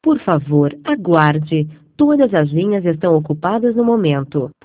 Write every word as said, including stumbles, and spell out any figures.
Por favor, aguarde. Todas as linhas estão ocupadas no momento.